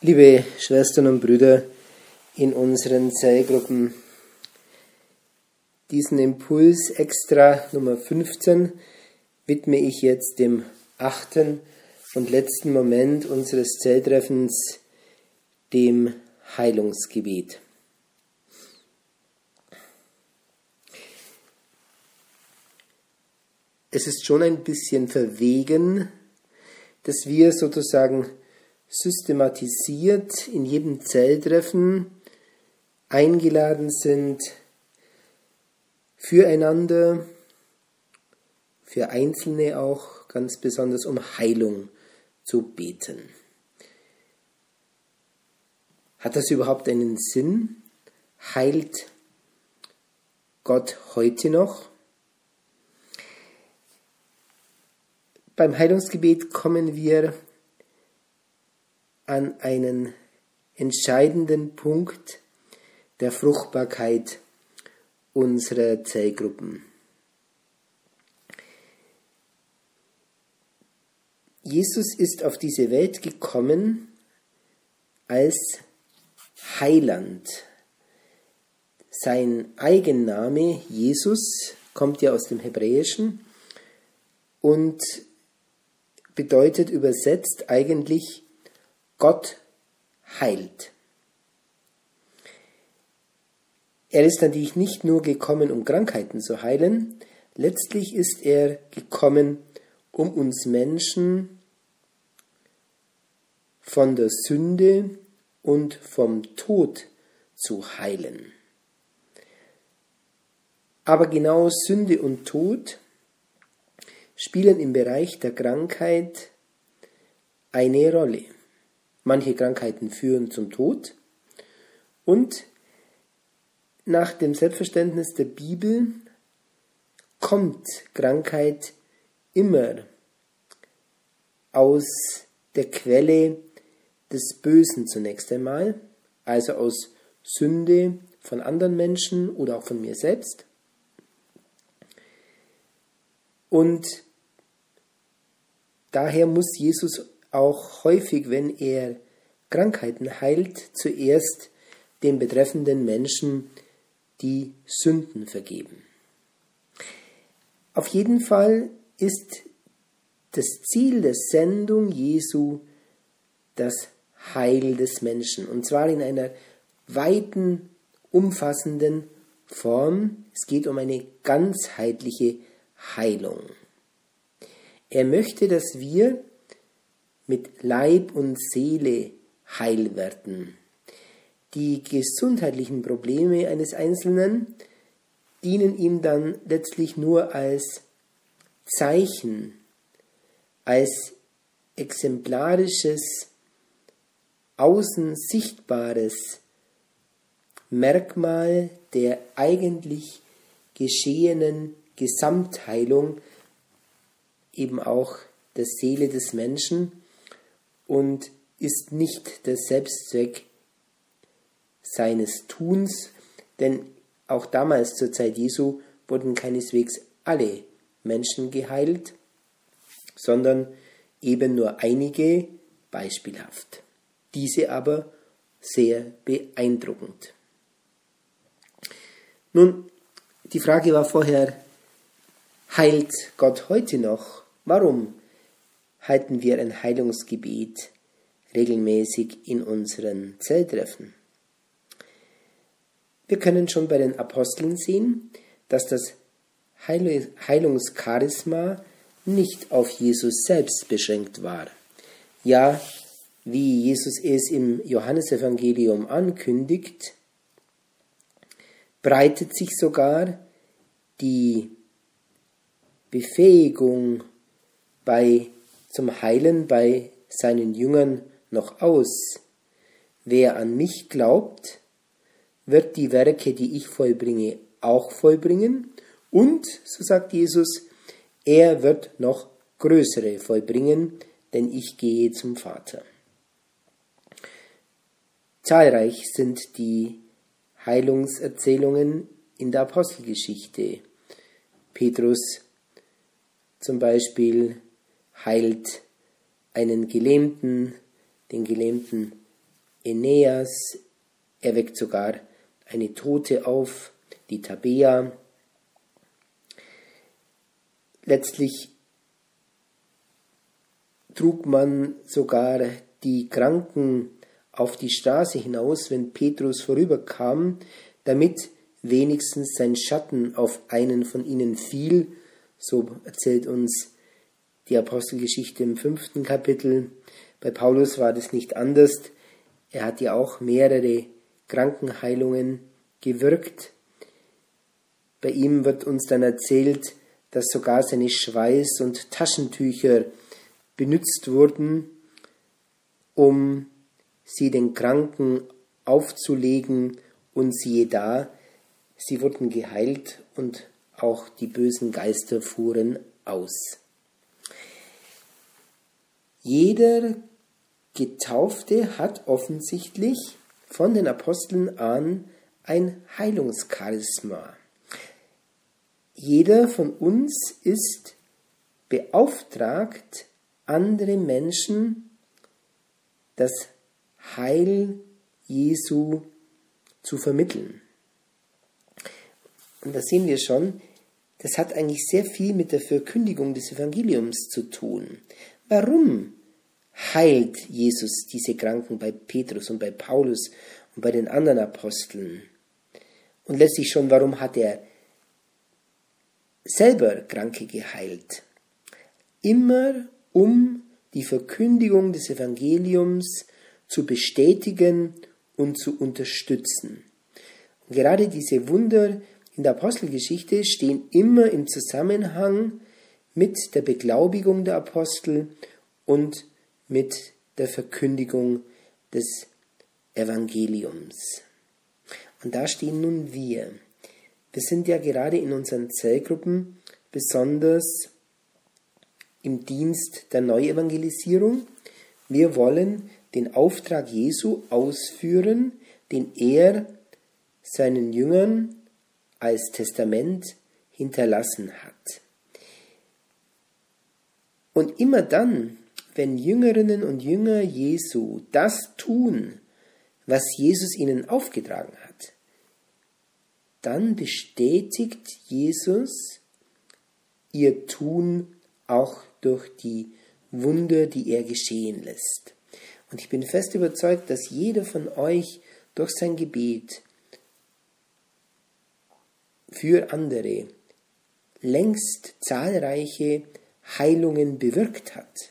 Liebe Schwestern und Brüder in unseren Zellgruppen, diesen Impuls extra Nummer 15 widme ich jetzt dem 8. und letzten Moment unseres Zelltreffens, dem Heilungsgebet. Es ist schon ein bisschen verwegen, dass wir sozusagen systematisiert in jedem Zelltreffen eingeladen sind, füreinander, für Einzelne auch ganz besonders um Heilung zu beten. Hat das überhaupt einen Sinn? Heilt Gott heute noch? Beim Heilungsgebet kommen wir an einen entscheidenden Punkt der Fruchtbarkeit unserer Zellgruppen. Jesus ist auf diese Welt gekommen als Heiland. Sein Eigenname Jesus kommt ja aus dem Hebräischen und bedeutet übersetzt eigentlich Gott heilt. Er ist natürlich nicht nur gekommen, um Krankheiten zu heilen, letztlich ist er gekommen, um uns Menschen von der Sünde und vom Tod zu heilen. Aber genau Sünde und Tod spielen im Bereich der Krankheit eine Rolle. Manche Krankheiten führen zum Tod und nach dem Selbstverständnis der Bibel kommt Krankheit immer aus der Quelle des Bösen zunächst einmal, also aus Sünde von anderen Menschen oder auch von mir selbst. Und daher muss Jesus auch häufig, wenn er Krankheiten heilt, zuerst den betreffenden Menschen die Sünden vergeben. Auf jeden Fall ist das Ziel der Sendung Jesu das Heil des Menschen, und zwar in einer weiten, umfassenden Form. Es geht um eine ganzheitliche Heilung. Er möchte, dass wir mit Leib und Seele heil werden. Die gesundheitlichen Probleme eines Einzelnen dienen ihm dann letztlich nur als Zeichen, als exemplarisches, außen sichtbares Merkmal der eigentlich geschehenen Gesamtheilung, eben auch der Seele des Menschen, und ist nicht der Selbstzweck seines Tuns, denn auch damals zur Zeit Jesu wurden keineswegs alle Menschen geheilt, sondern eben nur einige beispielhaft. Diese aber sehr beeindruckend. Nun, die Frage war vorher, heilt Gott heute noch? Warum halten wir ein Heilungsgebet regelmäßig in unseren Zelltreffen? Wir können schon bei den Aposteln sehen, dass das Heilungscharisma nicht auf Jesus selbst beschränkt war. Ja, wie Jesus es im Johannesevangelium ankündigt, breitet sich sogar die Befähigung zum Heilen bei seinen Jüngern noch aus. Wer an mich glaubt, wird die Werke, die ich vollbringe, auch vollbringen, und, so sagt Jesus, er wird noch größere vollbringen, denn ich gehe zum Vater. Zahlreich sind die Heilungserzählungen in der Apostelgeschichte. Petrus zum Beispiel heilt einen Gelähmten, den Gelähmten Aeneas, er weckt sogar eine Tote auf, die Tabea. Letztlich trug man sogar die Kranken auf die Straße hinaus, wenn Petrus vorüberkam, damit wenigstens sein Schatten auf einen von ihnen fiel. So erzählt uns die Apostelgeschichte im 5. Kapitel. Bei Paulus war das nicht anders. Er hat ja auch mehrere Krankenheilungen gewirkt. Bei ihm wird uns dann erzählt, dass sogar seine Schweiß- und Taschentücher benutzt wurden, um sie den Kranken aufzulegen, und siehe da, sie wurden geheilt und auch die bösen Geister fuhren aus. Jeder Getaufte hat offensichtlich von den Aposteln an ein Heilungscharisma. Jeder von uns ist beauftragt, andere Menschen das Heil Jesu zu vermitteln. Und da sehen wir schon, das hat eigentlich sehr viel mit der Verkündigung des Evangeliums zu tun. Warum heilt Jesus diese Kranken bei Petrus und bei Paulus und bei den anderen Aposteln? Und letztlich schon, warum hat er selber Kranke geheilt? Immer um die Verkündigung des Evangeliums zu bestätigen und zu unterstützen. Und gerade diese Wunder in der Apostelgeschichte stehen immer im Zusammenhang mit der Beglaubigung der Apostel und mit der Verkündigung des Evangeliums. Und da stehen nun wir. Wir sind ja gerade in unseren Zellgruppen besonders im Dienst der Neuevangelisierung. Wir wollen den Auftrag Jesu ausführen, den er seinen Jüngern als Testament hinterlassen hat. Und immer dann, wenn Jüngerinnen und Jünger Jesu das tun, was Jesus ihnen aufgetragen hat, dann bestätigt Jesus ihr Tun auch durch die Wunder, die er geschehen lässt. Und ich bin fest überzeugt, dass jeder von euch durch sein Gebet für andere längst zahlreiche Heilungen bewirkt hat.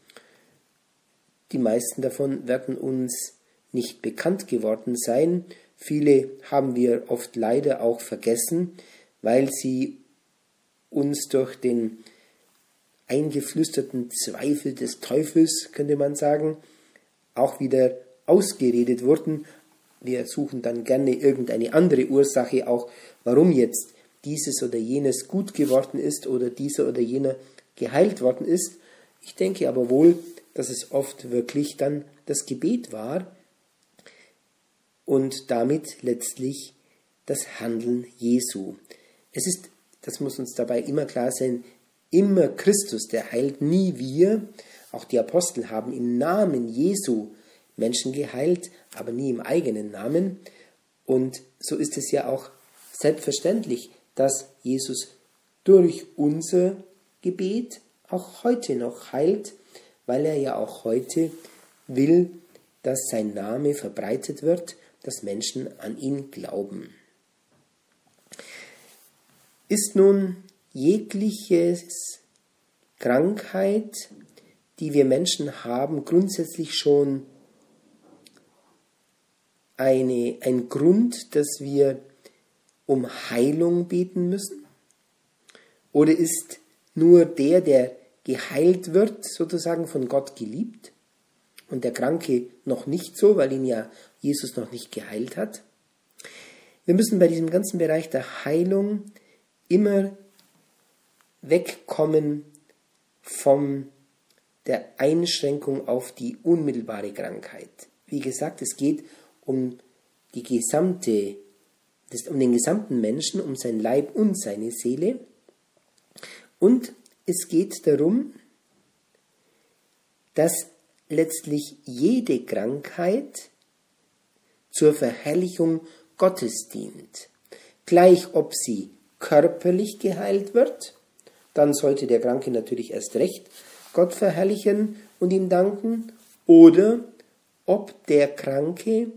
Die meisten davon werden uns nicht bekannt geworden sein. Viele haben wir oft leider auch vergessen, weil sie uns durch den eingeflüsterten Zweifel des Teufels, könnte man sagen, auch wieder ausgeredet wurden. Wir suchen dann gerne irgendeine andere Ursache auch, warum jetzt dieses oder jenes gut geworden ist oder dieser oder jener geheilt worden ist. Ich denke aber wohl, dass es oft wirklich dann das Gebet war und damit letztlich das Handeln Jesu. Es ist, das muss uns dabei immer klar sein, immer Christus, der heilt, nie wir. Auch die Apostel haben im Namen Jesu Menschen geheilt, aber nie im eigenen Namen. Und so ist es ja auch selbstverständlich, dass Jesus durch unser Gebet auch heute noch heilt, weil er ja auch heute will, dass sein Name verbreitet wird, dass Menschen an ihn glauben. Ist nun jegliches Krankheit, die wir Menschen haben, grundsätzlich schon ein Grund, dass wir um Heilung beten müssen? Oder ist nur der geheilt wird, sozusagen von Gott geliebt und der Kranke noch nicht so, weil ihn ja Jesus noch nicht geheilt hat? Wir müssen bei diesem ganzen Bereich der Heilung immer wegkommen von der Einschränkung auf die unmittelbare Krankheit. Wie gesagt, es geht um den gesamten Menschen, um sein Leib und seine Seele. Und es geht darum, dass letztlich jede Krankheit zur Verherrlichung Gottes dient. Gleich ob sie körperlich geheilt wird, dann sollte der Kranke natürlich erst recht Gott verherrlichen und ihm danken, oder ob der Kranke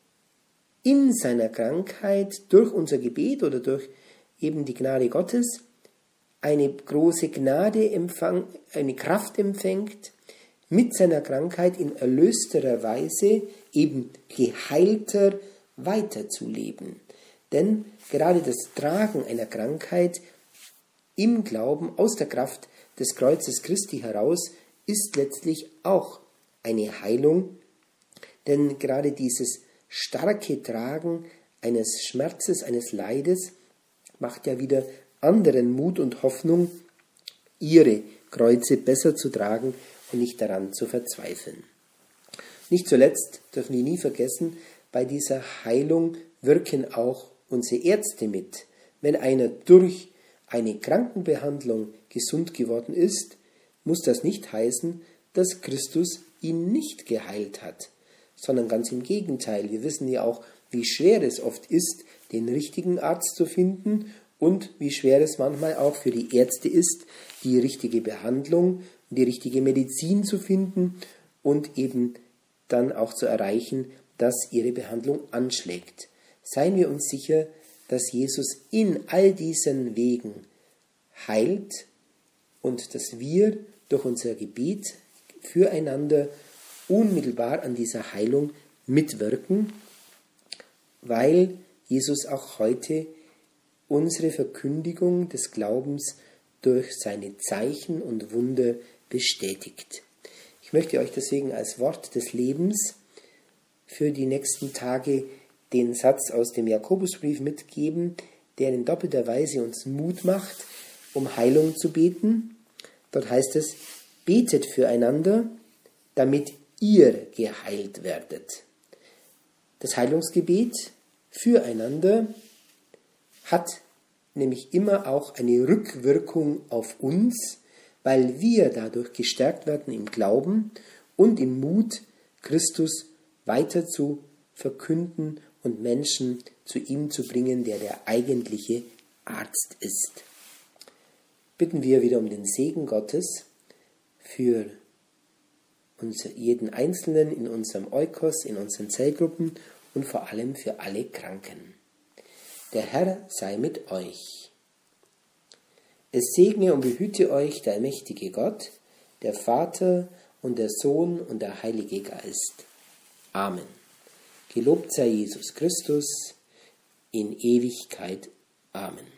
in seiner Krankheit durch unser Gebet oder durch eben die Gnade Gottes eine große eine Kraft empfängt, mit seiner Krankheit in erlösterer Weise, eben geheilter, weiterzuleben. Denn gerade das Tragen einer Krankheit im Glauben aus der Kraft des Kreuzes Christi heraus ist letztlich auch eine Heilung, denn gerade dieses starke Tragen eines Schmerzes, eines Leides macht ja wieder anderen Mut und Hoffnung, ihre Kreuze besser zu tragen und nicht daran zu verzweifeln. Nicht zuletzt dürfen wir nie vergessen, bei dieser Heilung wirken auch unsere Ärzte mit. Wenn einer durch eine Krankenbehandlung gesund geworden ist, muss das nicht heißen, dass Christus ihn nicht geheilt hat, sondern ganz im Gegenteil. Wir wissen ja auch, wie schwer es oft ist, den richtigen Arzt zu finden und wie schwer es manchmal auch für die Ärzte ist, die richtige Behandlung, die richtige Medizin zu finden und eben dann auch zu erreichen, dass ihre Behandlung anschlägt. Seien wir uns sicher, dass Jesus in all diesen Wegen heilt und dass wir durch unser Gebet füreinander unmittelbar an dieser Heilung mitwirken, weil Jesus auch heute unsere Verkündigung des Glaubens durch seine Zeichen und Wunder bestätigt. Ich möchte euch deswegen als Wort des Lebens für die nächsten Tage den Satz aus dem Jakobusbrief mitgeben, der in doppelter Weise uns Mut macht, um Heilung zu beten. Dort heißt es: Betet füreinander, damit ihr geheilt werdet. Das Heilungsgebet füreinander hat nämlich immer auch eine Rückwirkung auf uns, weil wir dadurch gestärkt werden im Glauben und im Mut, Christus weiter zu verkünden und Menschen zu ihm zu bringen, der der eigentliche Arzt ist. Bitten wir wieder um den Segen Gottes für jeden Einzelnen in unserem Eukos, in unseren Zellgruppen und vor allem für alle Kranken. Der Herr sei mit euch. Es segne und behüte euch der allmächtige Gott, der Vater und der Sohn und der Heilige Geist. Amen. Gelobt sei Jesus Christus in Ewigkeit. Amen.